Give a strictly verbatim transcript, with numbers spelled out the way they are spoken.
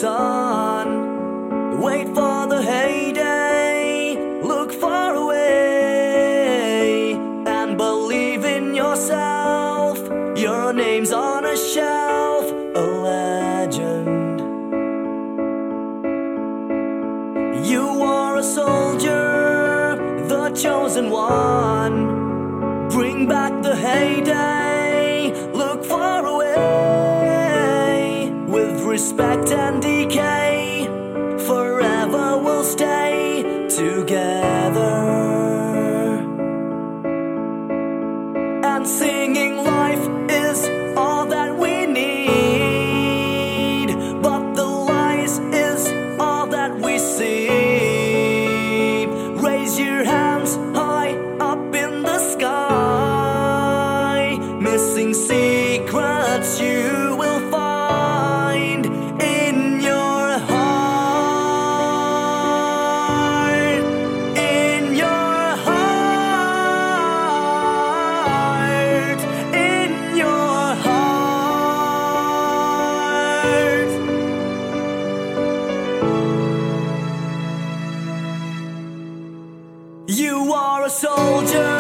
sun. Wait for the heyday, look far away, and believe in yourself. Your name's on a shelf, a legend. You are a soldier, the chosen one. Bring back the heyday, look far away. With respect and decay, forever we'll stay together. And singing life is all that we need, but the lies is all that we see. Raise your hands high up in the sky. Missing secrets you will find in your heart, in your heart, in your heart. You are a soldier,